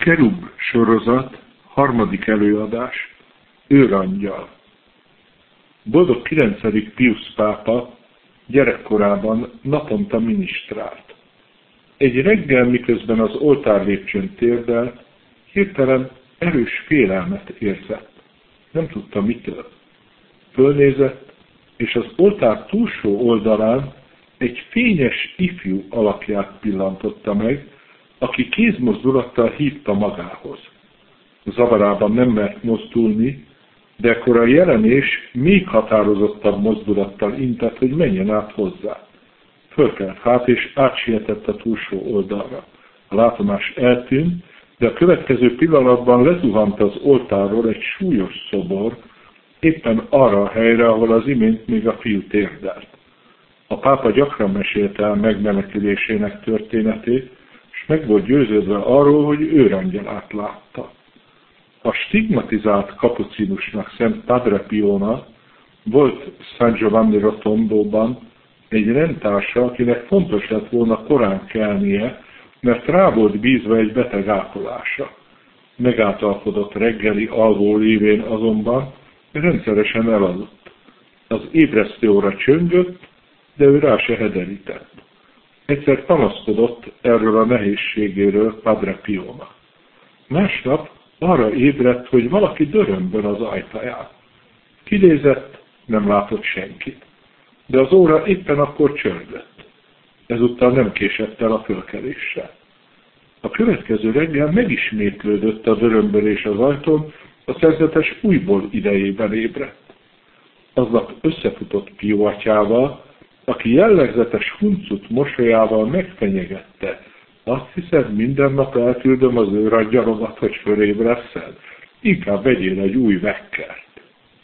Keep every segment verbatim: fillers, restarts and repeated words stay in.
Kerub sorozat, harmadik előadás, Őrangyal. Boldog kilencedik Piusz pápa gyerekkorában naponta minisztrált. Egy reggel, miközben az oltárlépcsőn térdelt, hirtelen erős félelmet érzett. Nem tudta mitől. Fölnézett, és az oltár túlsó oldalán egy fényes ifjú alakját pillantotta meg, aki kézmozdulattal hívta magához. Zavarában nem mert mozdulni, de ekkor a jelenés még határozottabb mozdulattal intett, hogy menjen át hozzá. Fölkelt hát, és átsietett a túlsó oldalra. A látomás eltűnt, de a következő pillanatban lezuhant az oltárról egy súlyos szobor, éppen arra a helyre, ahol az imént még a fiú térdelt. A pápa gyakran mesélte el megmenekülésének történetét, és meg volt győződve arról, hogy őrangyalát látta. A stigmatizált kapucinusnak Szent Padre Piónak volt San Giovanni Rotondóban egy rendtársa, akinek fontos lett volna korán kelnie, mert rá volt bízva egy beteg ápolása. Megáltalkodott reggeli alvó lévén azonban rendszeresen elaludt. Az ébresztő óra csöngött, de ő rá se hederített. Egyszer panaszkodott erről a nehézségéről Padre Piónak. Másnap arra ébredt, hogy valaki dörömböl az ajtaján. Kinézett, nem látott senkit, de az óra éppen akkor csörgött. Ezúttal nem késett el a fölkeléssel. A következő reggel megismétlődött a dörömbölés az ajtón, a szerzetes újból idejében ébredt. Aznap összefutott Pió atyával, aki jellegzetes huncut mosolyával megfenyegette. Azt hiszed, minden nap elküldöm az őrangyalomat, hogy fölébresszel? Inkább vegyél egy új vekkert.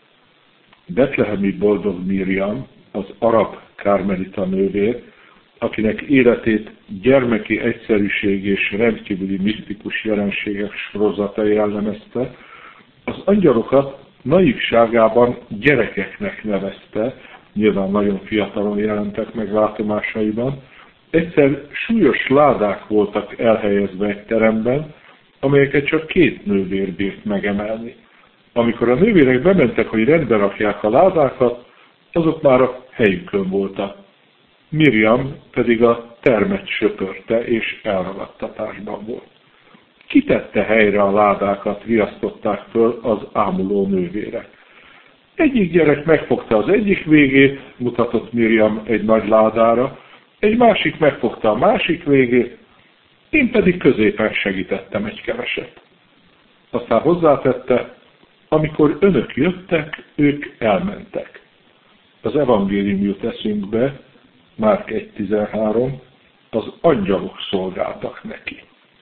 Betlehemi boldog Miriam, az arab kármelita nővér, akinek életét gyermeki egyszerűség és rendkívüli misztikus jelenségek sorozata jellemezte, az angyalokat naivságában gyerekeknek nevezte, nyilván nagyon fiatalon jelentek meg látomásaiban. Egyszer súlyos ládák voltak elhelyezve egy teremben, amelyeket csak két nővér bírt megemelni. Amikor a nővérek bementek, hogy rendbe rakják a ládákat, azok már a helyükön voltak. Miriam pedig a termet söpörte és elragadtatásban volt. Kitette helyre a ládákat, riasztották föl az ámuló nővérek. Egyik gyerek megfogta az egyik végét, mutatott Miriam egy nagy ládára, egy másik megfogta a másik végét, én pedig középen segítettem egy keveset. Aztán hozzátette, amikor önök jöttek, ők elmentek. Az evangélium jut eszünkbe, Márk egy tizenhárom, az angyalok szolgáltak neki.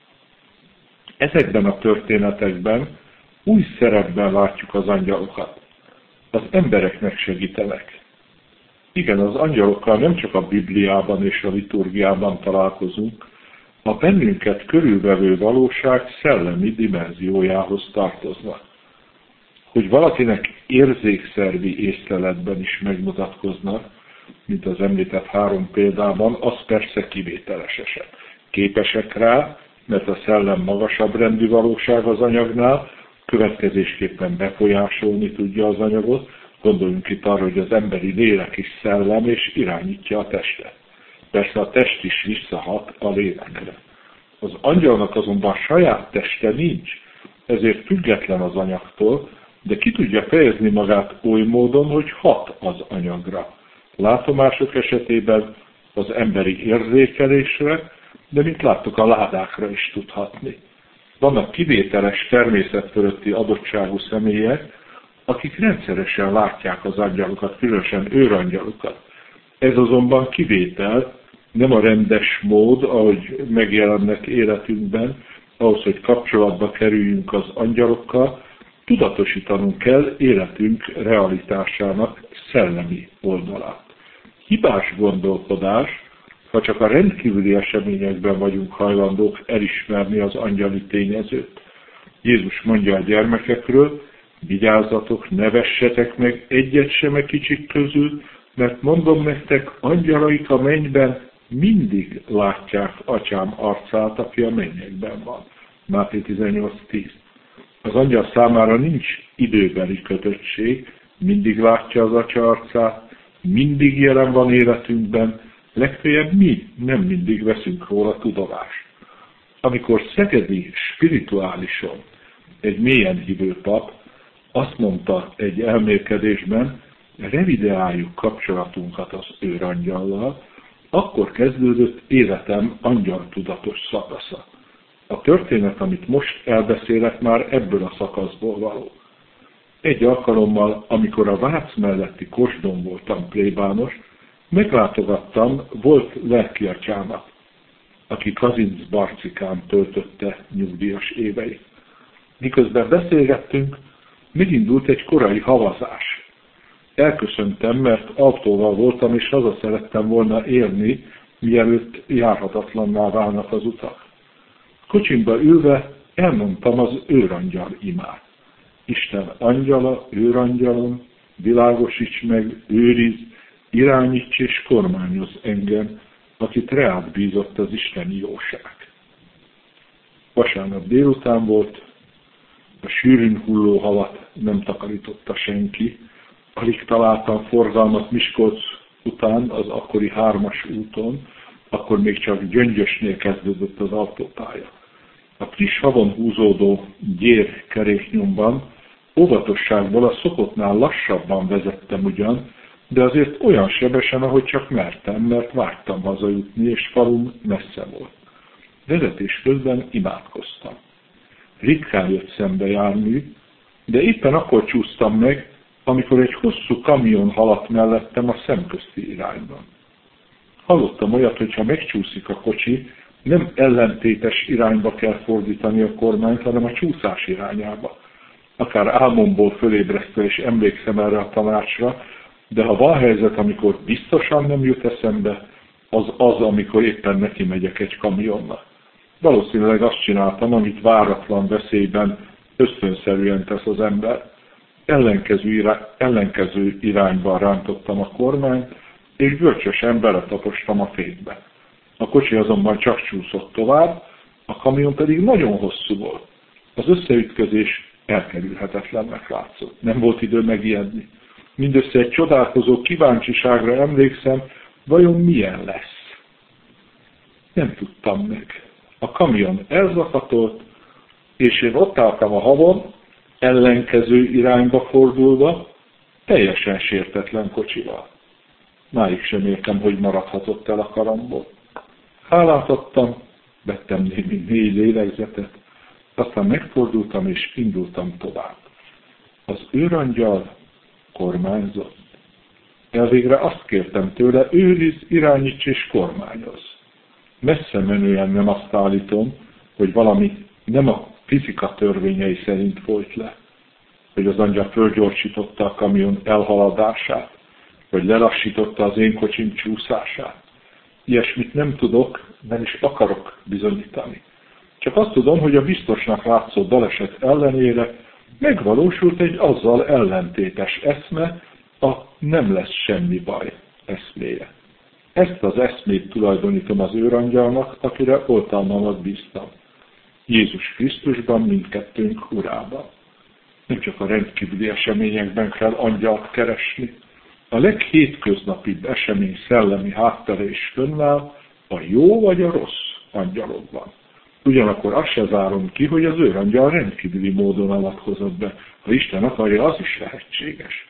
Ezekben a történetekben új szerepben látjuk az angyalokat. Az embereknek segítenek. Igen, az angyalokkal nem csak a Bibliában és a liturgiában találkozunk, a bennünket körülvevő valóság szellemi dimenziójához tartoznak. Hogy valakinek érzékszervi észleletben is megmutatkoznak, mint az említett három példában, az persze kivételes eset. Képesek rá, mert a szellem magasabb rendű valóság az anyagnál, következésképpen befolyásolni tudja az anyagot. Gondoljunk itt arra, hogy az emberi lélek is szellem, és irányítja a testet. Persze a test is visszahat a lélekre. Az angyalnak azonban saját teste nincs, ezért független az anyagtól, de ki tudja fejezni magát oly módon, hogy hat az anyagra. Látomások esetében az emberi érzékelésre, de mint láttuk, a ládákra is tudhatni. Vannak kivételes természet fölötti adottságú személyek, akik rendszeresen látják az angyalokat, különösen őrangyalokat. Ez azonban kivétel, nem a rendes mód, ahogy megjelennek életünkben, ahhoz, hogy kapcsolatba kerüljünk az angyalokkal, tudatosítanunk kell életünk realitásának szellemi oldalát. Hibás gondolkodás, ha csak a rendkívüli eseményekben vagyunk hajlandók elismerni az angyali tényezőt. Jézus mondja a gyermekekről, vigyázzatok, ne vessetek meg egyet sem a kicsik közül, mert mondom nektek, angyalaik a mennyben mindig látják atyám arcát, aki a mennyekben van. Máté tizennyolc tíz. Az angyal számára nincs időbeli kötöttség, mindig látja az Atya arcát, mindig jelen van életünkben, legfeljebb mi nem mindig veszünk róla tudomást. Amikor szegedi spirituálison egy mélyen hívő pap azt mondta egy elmélkedésben, revideáljuk kapcsolatunkat az őrangyallal, akkor kezdődött életem angyaltudatos szakasza. A történet, amit most elbeszélek, már ebből a szakaszból való. Egy alkalommal, amikor a Vác melletti Kosdon voltam plébános, meglátogattam volt lelkiatyámat, aki Kazinc Barcikán töltötte nyugdíjas éveit. Miközben beszélgettünk, megindult egy korai havazás. Elköszöntem, mert autóval voltam, és haza szerettem volna érni, mielőtt járhatatlanná válnak az utak. Kocsimba ülve elmondtam az őrangyal imát. Isten angyala, őrangyalom, világosíts meg, őriz, irányíts és kormányoz engem, akit reád bízott az isteni jóság. Vasárnap délután volt, a sűrűn hulló havat nem takarította senki, alig találtam forgalmat Miskolc után az akkori hármas úton, akkor még csak Gyöngyösnél kezdődött az autópálya. A friss havon húzódó gyér keréknyomban óvatosságból a szokottnál lassabban vezettem ugyan, de azért olyan sebesen, ahogy csak mertem, mert vágytam hazajutni, és falum messze volt. Vezetés közben imádkoztam. Ritkán jött szembe jármű, de éppen akkor csúsztam meg, amikor egy hosszú kamion haladt mellettem a szemközti irányban. Hallottam olyat, hogy ha megcsúszik a kocsi, nem ellentétes irányba kell fordítani a kormányt, hanem a csúszás irányába. Akár álmomból fölébresztve és emlékszem erre a tanácsra, de ha van helyzet, amikor biztosan nem jut eszembe, az az, amikor éppen neki megyek egy kamionnak. Valószínűleg azt csináltam, amit váratlan veszélyben ösztönszerűen tesz az ember. Ellenkező, irány, ellenkező irányban rántottam a kormányt, és bölcsösen beletapostam a fékbe. A kocsi azonban csak csúszott tovább, a kamion pedig nagyon hosszú volt. Az összeütközés elkerülhetetlennek látszott. Nem volt idő megijedni. Mindössze egy csodálkozó kíváncsiságra emlékszem, vajon milyen lesz. Nem tudtam meg. A kamion elzakatolt, és én ott álltam a havon, ellenkező irányba fordulva, teljesen sértetlen kocsival. Máig sem értem, hogy maradhatott el a karamból. Hálát adtam, vettem némi négy lélegzetet, aztán megfordultam és indultam tovább. Az őrangyal kormányzott. Elvégre azt kértem tőle, őriz, irányíts és kormányoz. Messze menően nem azt állítom, hogy valami nem a fizika törvényei szerint folyt le, hogy az angyal fölgyorsította a kamion elhaladását, vagy lelassította az én kocsim csúszását. Ilyesmit nem tudok, nem is akarok bizonyítani. Csak azt tudom, hogy a biztosnak látszó baleset ellenére megvalósult egy azzal ellentétes eszme, a nem lesz semmi baj eszméje. Ezt az eszmét tulajdonítom az őrangyalnak, akire oltalmamat bíztam. Jézus Krisztusban, mindkettőnk urában. Nem csak a rendkívüli eseményekben kell angyalt keresni. A leghétköznapibb esemény szellemi háttere is fönnáll, a jó vagy a rossz angyalokban. Ugyanakkor azt se zárom ki, hogy az őrangyal rendkívüli módon avatkozott be. Ha Isten akarja, az is lehetséges.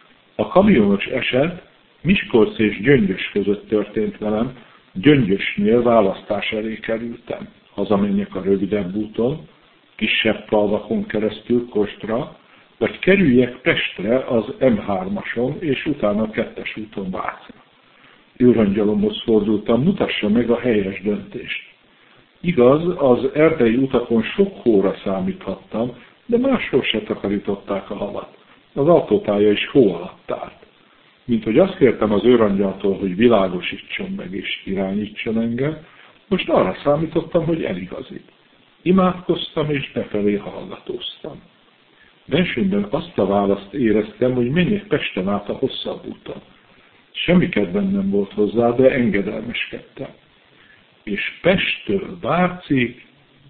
A kamionos eset Miskolc és Gyöngyös között történt velem, Gyöngyösnél választás elé kerültem. Hazamenjek a rövidebb úton, kisebb falvakon keresztül Kostra, vagy kerüljek Pestre az em hármason, és utána a kettes úton Vácra. Őrangyalomhoz fordultam, mutassa meg a helyes döntést. Igaz, az erdei utakon sok hóra számíthattam, de máshol se takarították a havat. Az autópálya is hó alatt állt. Mint hogy azt kértem az őrangyaltól, hogy világosítson meg és irányítson engem, most arra számítottam, hogy eligazít. Imádkoztam és befelé hallgatóztam. Bensőmben azt a választ éreztem, hogy menjek Pesten át a hosszabb úton. Semmi kedvem nem volt hozzá, de engedelmeskedtem. És Pesttől Vácig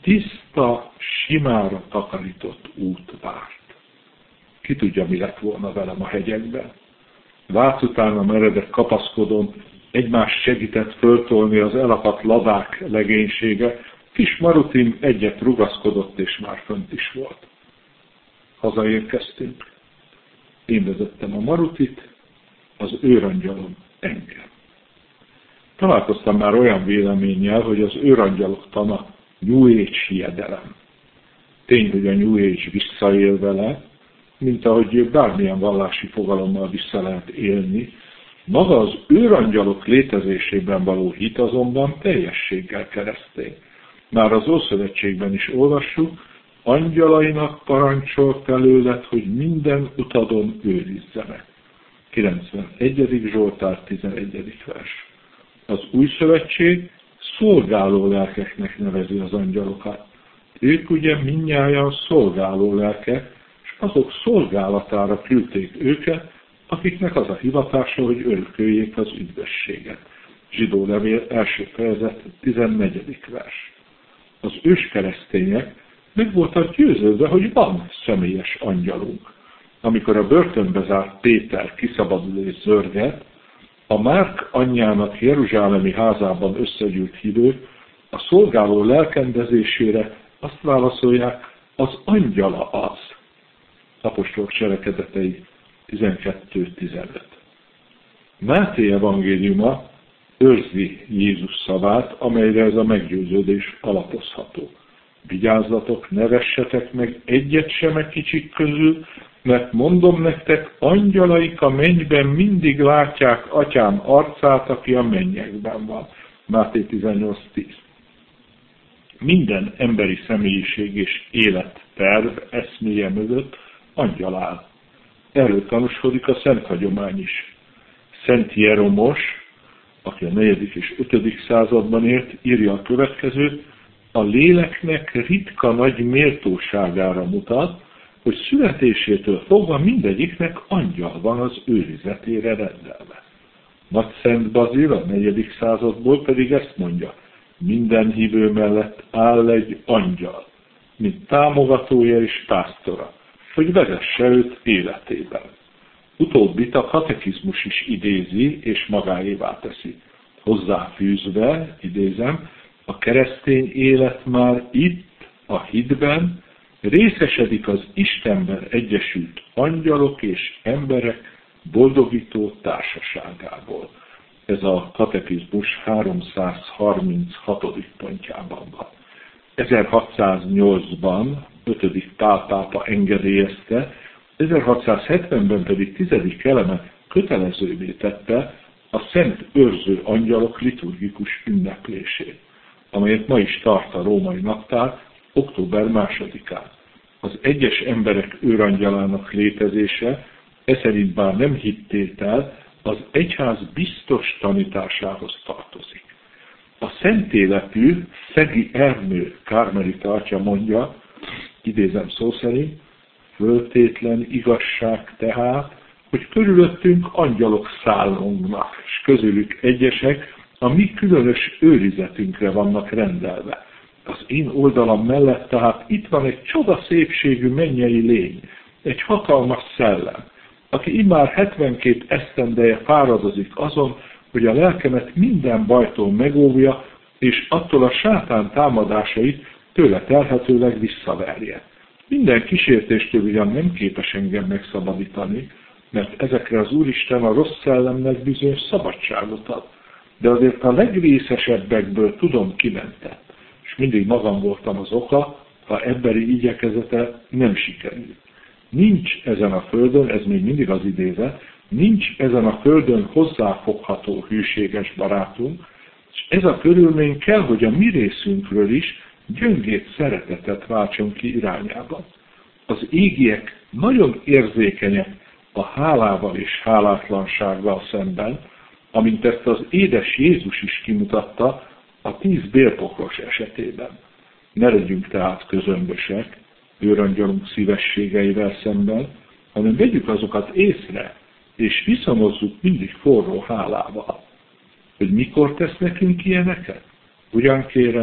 tiszta, simára takarított út várt. Ki tudja, mi lett volna velem a hegyekben. Vác utánam meredek kapaszkodom, egymást segített föltolni az elakadt ladák legénysége, kis Marutim egyet rugaszkodott, és már fönt is volt. Hazaérkeztünk. Én vezettem a Marutit, az őrangyalom engem. Találkoztam már olyan véleménnyel, hogy az őrangyalok tana New Age hiedelem. Tény, hogy a New Age visszaél vele, mint ahogy bármilyen vallási fogalommal vissza lehet élni. Maga az őrangyalok létezésében való hit azonban teljességgel keresztény. Már az Ószövetségben is olvassuk, angyalainak parancsolt előled, hogy minden utadon őrizzenek. kilencvenegyedik Zsoltár, tizenegyedik vers. Az Új Szövetség szolgáló lelkeknek nevezi az angyalokat. Ők ugye mindnyájan szolgáló lelkek, és azok szolgálatára küldték őket, akiknek az a hivatása, hogy örököljék az üdvösséget. Zsidó levél első fejezet, tizennegyedik vers. Az őskeresztények meg voltak győződve, hogy van személyes angyalunk. Amikor a börtönbe zárt Péter kiszabadul és zörget, a Márk anyjának jeruzsálemi házában összegyűlt hívők a szolgáló lelkendezésére azt válaszolják, az angyala az. Apostolok cselekedetei tizenkettő tizenöt. Máté evangéliuma őrzi Jézus szavát, amelyre ez a meggyőződés alapozható. Vigyázzatok, ne vessetek meg egyet sem a kicsik közül, mert mondom nektek, angyalaik a mennyben mindig látják atyám arcát, aki a mennyekben van. Máté tizennyolc tíz. Minden emberi személyiség és életterv eszméje mögött angyal áll. Erről tanúskodik a szent hagyomány is. Szent Jeromos, aki a negyedik és ötödik században élt, írja a következőt: a léleknek ritka nagy méltóságára mutat, hogy születésétől fogva mindegyiknek angyal van az őrizetére rendelve. Nagy Szent Bazil a negyedik századból pedig ezt mondja: minden hívő mellett áll egy angyal, mint támogatója és pásztora, hogy vezesse őt életében. Utóbbit a katekizmus is idézi és magáévá teszi. Hozzáfűzve, idézem, a keresztény élet már itt, a hitben, részesedik az Istenben egyesült angyalok és emberek boldogító társaságából. Ez a katekizmus háromszázharminchatodik pontjában van. ezerhatszáznyolcban ötödik Pál pápa engedélyezte, ezerhatszázhetvenben pedig tizedik eleme kötelezővé tette a szent őrző angyalok liturgikus ünneplését, amelyet ma is tart a római naptár október másodikán. Az egyes emberek őrangyalának létezése, eszerint bár nem hittétel, az egyház biztos tanításához tartozik. A szentélepű Szegi Ernő kármelita atya mondja, idézem szó szerint, föltétlen igazság tehát, hogy körülöttünk angyalok szállongnak, és közülük egyesek a mi különös őrizetünkre vannak rendelve. Az én oldalam mellett tehát itt van egy csoda szépségű mennyei lény, egy hatalmas szellem, aki immár hetvenkét esztendeje fáradozik azon, hogy a lelkemet minden bajtól megóvja, és attól a sátán támadásait tőle telhetőleg visszaverje. Minden kísértéstől ugyan nem képes engem megszabadítani, mert ezekre az Úristen a rossz szellemnek bizonyos szabadságot ad. De azért a legrészesebbekből tudom kimenteni, és mindig magam voltam az oka, ha emberi igyekezete nem sikerült. Nincs ezen a földön, ez még mindig az idézet, nincs ezen a földön hozzáfogható hűséges barátunk, és ez a körülmény kell, hogy a mi részünkről is gyöngét szeretetet váltson ki irányában. Az égiek nagyon érzékenyek a hálával és hálátlansággal szemben, amint ezt az édes Jézus is kimutatta a tíz bélpokros esetében. Ne legyünk tehát közömbösek őrangyalunk szívességeivel szemben, hanem vegyük azokat észre, és viszonozzuk mindig forró hálával. Hogy mikor tesz nekünk ilyeneket? Ugyan kérem,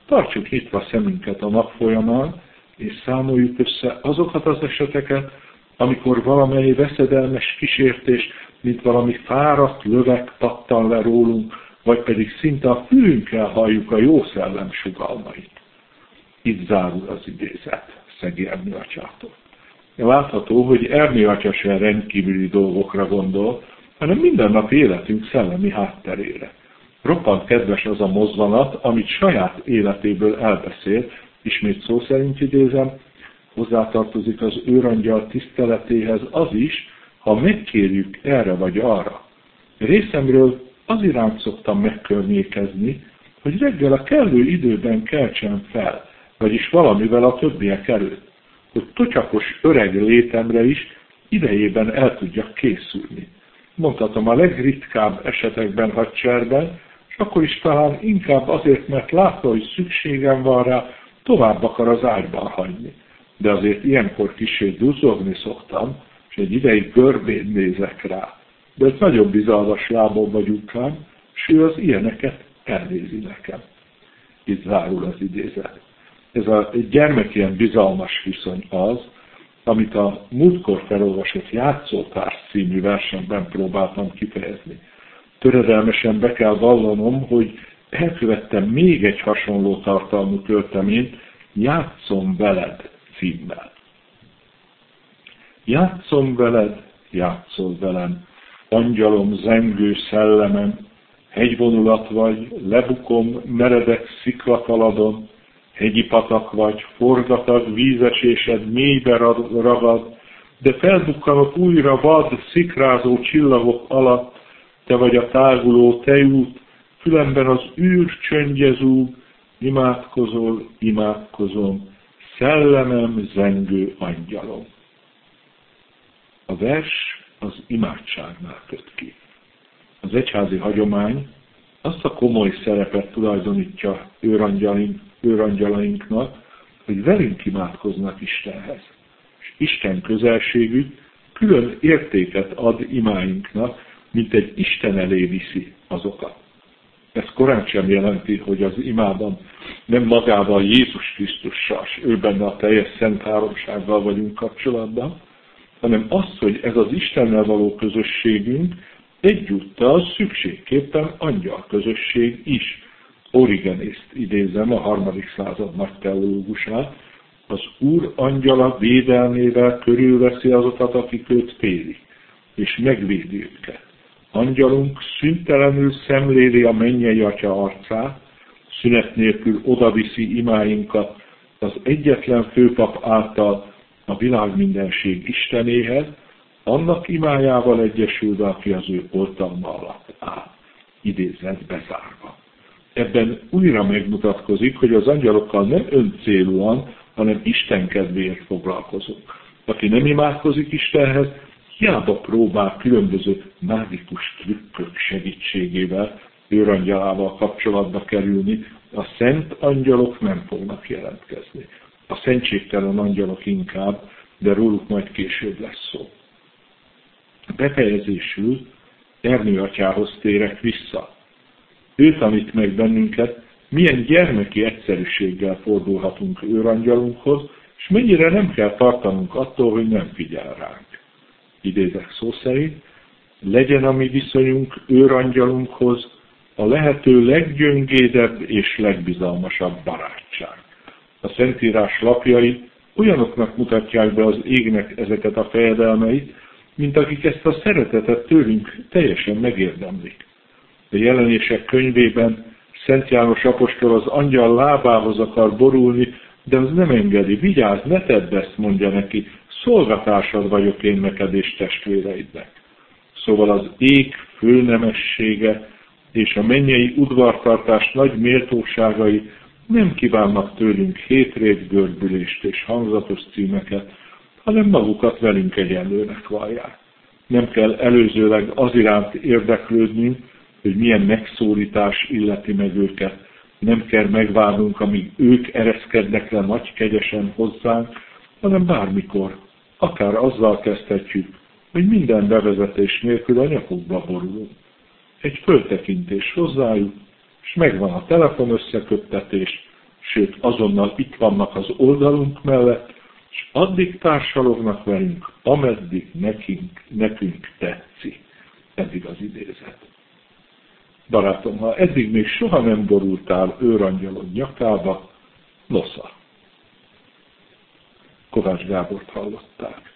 tartsuk nyitva szemünket a nap folyamán, és számoljuk össze azokat az eseteket, amikor valamely veszedelmes kísértés, mint valami fáradt löveg pattan le rólunk, vagy pedig szinte a fülünkkel halljuk a jó szellem sugalmait. Itt zárul az idézet Szegi Ernő atyától. Látható, hogy Ernő atya sem rendkívüli dolgokra gondol, hanem mindennapi életünk szellemi hátterére. Roppant kedves az a mozzanat, amit saját életéből elbeszél, ismét szó szerint idézem, hozzátartozik az őrangyal tiszteletéhez az is, ha megkérjük erre vagy arra. Részemről az iránt szoktam megkörnyékezni, hogy reggel a kellő időben keltsem fel, vagyis valamivel a többiek előtt, hogy tocsakos öreg létemre is idejében el tudjak készülni. Mondhatom a legritkább esetekben hadserben, és akkor is talán inkább azért, mert látta, hogy szükségem van rá, tovább akar az ágyban hagyni. De azért ilyenkor kissé duzzogni szoktam, és egy ideig görbén nézek rá. De ez nagyobb bizalmas lábon vagyunk rám, és ő az ilyeneket elnézi nekem. Itt zárul az idézet. Ez a gyermek ilyen bizalmas viszony az, amit a múltkor felolvasott Játszótárs című versenben próbáltam kifejezni. Töredelmesen be kell vallanom, hogy elkövettem még egy hasonló tartalmú költeményt, Játszom veled címmel. Játszom veled, játszol velem, angyalom, zengő szellemem, hegyvonulat vagy, lebukom, meredek sziklataladon, hegyi patak vagy, forgatag, vízesésed mélybe ragad, de felbukkanok újra vad, szikrázó csillagok alatt, te vagy a táguló tejút, fülemben az űr csöngyezúg, imádkozol, imádkozom, szellemem, zengő angyalom. A vers az imádságnál köt ki. Az egyházi hagyomány azt a komoly szerepet tulajdonítja őrangyalaink, őrangyalainknak, hogy velünk imádkoznak Istenhez. És Isten közelségük külön értéket ad imáinknak, mint egy Isten elé viszi azokat. Ez korán sem jelenti, hogy az imában nem magával Jézus Krisztussal, és ő benne a teljes szent háromsággal vagyunk kapcsolatban, hanem az, hogy ez az Istennel való közösségünk egyúttal szükségképpen angyal közösség is. Origenészt idézem, a harmadik század nagy teológusát, az Úr angyala védelmével körülveszi azokat, akik őt félik, és megvédi őket. Angyalunk szüntelenül szemléli a mennyei Atya arcát, szünet nélkül odaviszi imáinkat az egyetlen főpap által a világmindenség Istenéhez, annak imájával egyesülve, aki az ő oltalma alatt áll. Idézet bezárva. Ebben újra megmutatkozik, hogy az angyalokkal nem öncélúan, hanem Isten kedvéért foglalkozunk. Aki nem imádkozik Istenhez, hiába próbál különböző mágikus trükkök segítségével őrangyalával kapcsolatba kerülni, a szent angyalok nem fognak jelentkezni. A szentségtelen angyalok inkább, de róluk majd később lesz szó. Befejezésül Ernő atyához térek vissza. Ő tanít meg bennünket, milyen gyermeki egyszerűséggel fordulhatunk őrangyalunkhoz, és mennyire nem kell tartanunk attól, hogy nem figyel ránk. Idézek szó szerint, legyen a mi viszonyunk őrangyalunkhoz a lehető leggyöngédebb és legbizalmasabb barátság. A Szentírás lapjai olyanoknak mutatják be az égnek ezeket a fejedelmeit, mint akik ezt a szeretetet tőlünk teljesen megérdemlik. A Jelenések könyvében Szent János apostol az angyal lábához akar borulni, de az nem engedi. Vigyázz, ne tedd ezt, mondja neki, szolgatársad vagyok én neked és testvéreidnek. Szóval az ég főnemessége és a mennyei udvartartás nagy méltóságai nem kívánnak tőlünk hétrét görbülést és hangzatos címeket, hanem magukat velünk egyenlőnek vallják. Nem kell előzőleg az iránt érdeklődnünk, hogy milyen megszólítás illeti meg őket. Nem kell megvárnunk, amíg ők ereszkednek le nagy kegyesen hozzánk, hanem bármikor, akár azzal kezdhetjük, hogy minden bevezetés nélkül a nyakukba borulunk. Egy föltekintés hozzájuk, és megvan a telefon összeköttetés, sőt azonnal itt vannak az oldalunk mellett, és addig társalognak velünk, ameddig nekünk, nekünk tetszik. Eddig az idézet. Barátom, ha eddig még soha nem borultál őrangyalod nyakába, nosza. Kovács Gábort hallották.